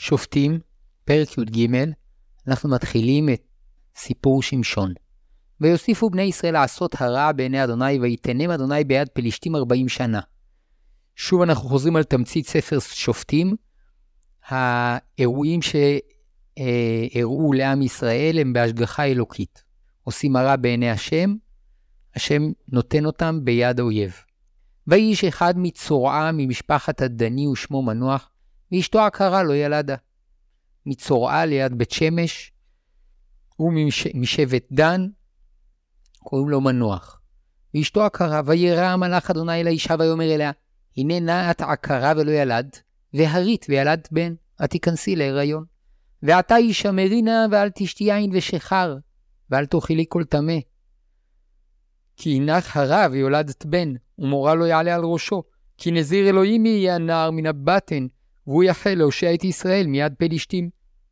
שופטים, פרק י"ג, אנחנו מתחילים את סיפור שמשון. ויוסיפו בני ישראל לעשות הרע בעיני אדוני, ויתנם אדוני ביד פלישתים 40 שנה. שוב אנחנו חוזרים על תמצית ספר שופטים. האירועים שהראו לעם ישראל הם בהשגחה אלוקית. עושים הרע בעיני השם, השם נותן אותם ביד האויב. ואיש אחד מצורעה ממשפחת הדני ושמו מנוח, ואשתו עקרה לא ילדה. מצורעה ליד בית שמש, הוא משבט דן, קוראים לו מנוח. ואשתו עקרה, וירא המלאך אדוני אל האישה ויאמר אליה, הנה נא את עקרה ולא ילד, והרית וילדת בן, את תיכנסי להיריון. ועתה ישמרי נא ואל תשתי יין ושחר, ואל תאכלי כל טמא. כי הנך הרה ויולדת בן, ומורה לא יעלה על ראשו, כי נזיר אלוהים יהיה הנער מן הבטן, והוא יחל להושיע את ישראל מיד פלישתים.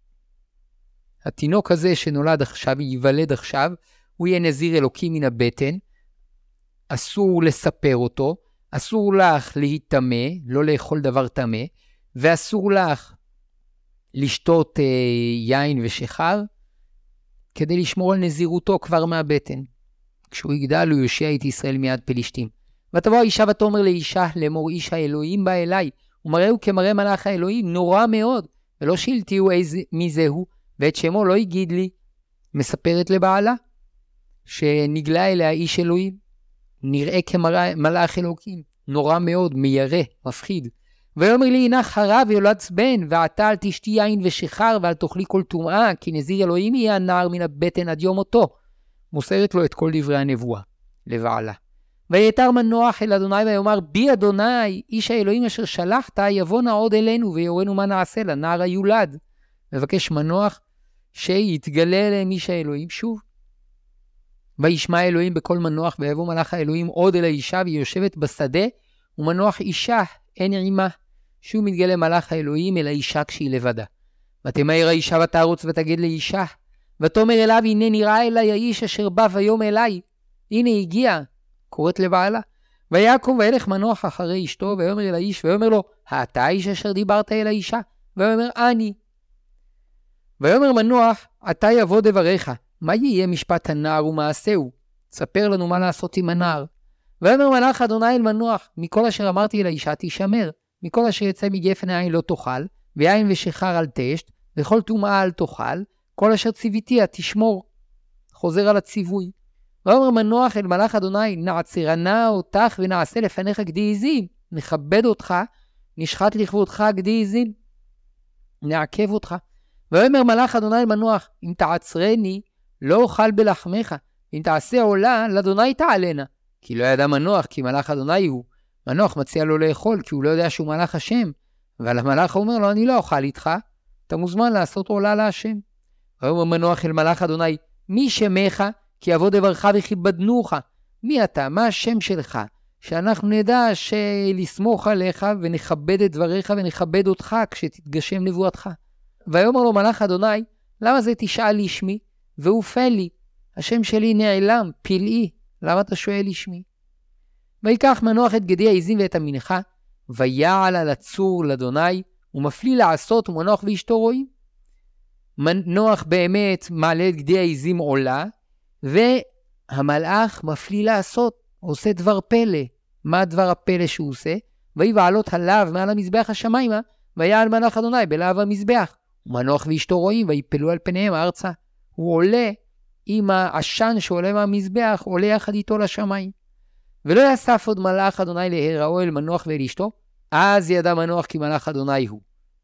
התינוק הזה שנולד עכשיו, ייוולד עכשיו, הוא יהיה נזיר אלוקי מן הבטן, אסור לספר אותו, אסור לך להיטמא, לא לאכול דבר טמא, ואסור לך לשתות יין ושחר, כדי לשמור על נזירותו כבר מהבטן. כשהוא יגדל הוא יושיע את ישראל מיד פלישתים. ותבוא האישה ותאמר לאישה לאמור איש האלוהים בא אליי, ומראהו כמראה מלאך האלוהים נורא מאוד, ולא שאלתיהו מי זהו, ואת שמו לא יגיד לי. מספרת לבעלה שנגלה אליה איש אלוהים, נראה כמלאך אלוהים, נורא מאוד, מיירא, מפחיד. ויאמר לי הנך הרה ויולדת בן, ועתה אל תשתי יין ושחר ואל תאכלי כל טומאה, כי נזיר אלוהים יהיה הנער מן הבטן עד יום מותו. מוסרת לו את כל דברי הנבואה לבעלה. ויתר מנוח אל אדוני ויאמר בי אדוני איש האלוהים אשר שלחת יבוא נא עוד אלינו ויורנו מה נעשה לנער היולד. מבקש מנוח שיתגלה אליהם איש האלוהים שוב. וישמע אלוהים בקול מנוח ויבוא מלאך האלוהים עוד אל האישה והיא יושבת בשדה ומנוח אישה אין עימה. שוב מתגלה מלאך האלוהים אל האישה כשהיא לבדה. ותמהר האישה ותרוץ ותגיד לאישה ותאמר אליו הנה נראה אליי האיש אשר בא ויום אליי. הנה הגיע. קוראת לבעלה. ויקום וילך מנוח אחרי אשתו ויאמר אל האיש ויאמר לו אתה האיש אשר דיברת אל האישה? ויאמר אני. ויאמר מנוח אתה יבוא דבריך מה יהיה משפט הנער ומעשהו? ספר לנו מה לעשות עם הנער. ויאמר מלאך אדוני אל מנוח מכל אשר אמרתי אל האישה תשמר, מכל אשר יצא מגפן העין לא תאכל, ויין ושחר אל תשת, וכל טומאה אל תאכל, כל אשר ציוויתיה תשמור. חוזר על הציווי. ואומר מנוח אל מלאך אדוני נעצרנה אותך ונעשה לפניך גדי עזים, נכבד אותך, נשחט לכבודך גדי עזים, נעכב אותך. ואומר מלאך אדוני אל מנוח אם תעצרני לא אוכל בלחמך, אם תעשה עולה לאדוני תעלנה. כי לא ידע מנוח כי מלאך אדוני הוא. מנוח מציע לו לאכול כי הוא לא יודע שהוא מלאך השם. אבל המלאך אומר לו אני לא אוכל איתך, אתה מוזמן לעשות עולה להשם. ואומר מנוח אל מלאך אדוני מי שמך כי יבוא דברך וכיבדנוך. מי אתה? מה השם שלך? שאנחנו נדע שלסמוך עליך ונכבד את דבריך ונכבד אותך כשתתגשם נבואתך. ויאמר לו מלאך אדוני למה זה תשאל לשמי? והופל לי. השם שלי נעלם, פלאי. למה אתה שואל לשמי? ויקח מנוח את גדי העזים ואת המנחה, ויעל על הצור לאדוני, ומפליא לעשות ומנוח ואשתו רואים. מנוח באמת מעלה את גדי העזים עולה, והמלאך מפליא לעשות, עושה דבר פלא. מה דבר הפלא שהוא עושה? ויבעלות הלאו מעל המזבח השמיימה, ויעל מלאך אדוני בלאו המזבח. ומנוח ואשתו רואים, ויפלו על פניהם ארצה. הוא עולה עם העשן שעולה מהמזבח, עולה יחד איתו לשמיים. ולא יסף עוד מלאך אדוני להיראו אל מנוח ואל אשתו, אז ידע מנוח כי מלאך אדוני הוא.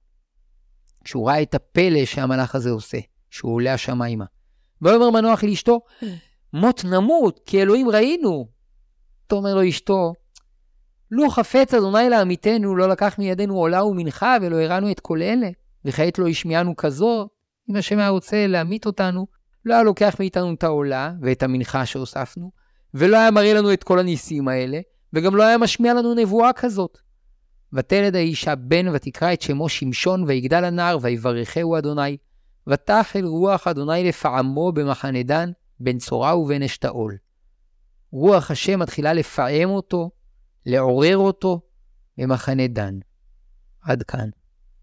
כשהוא ראה את הפלא שהמלאך הזה עושה, שהוא עולה השמיימה. ואומר מנוח אל אשתו, מות נמות, כי אלוהים ראינו. תאמר לו אשתו, לו חפץ אדוני לעמיתנו, לא לקח מידינו עולה ומנחה, ולא הראנו את כל אלה, וכעת לא השמיענו כזאת. אם השם היה רוצה להמית אותנו, לא היה לוקח מאיתנו את העולה ואת המנחה שהוספנו, ולא היה מראה לנו את כל הניסים האלה, וגם לא היה משמיע לנו נבואה כזאת. ותלד האישה בן ותקרא את שמו שמשון, ויגדל הנער ויברכהו אדוני, ותחל רוח אדוני לפעמו במחנה דן, בין צורה ובין אשתאול. רוח השם מתחילה לפעם אותו, לעורר אותו במחנה דן. עד כאן.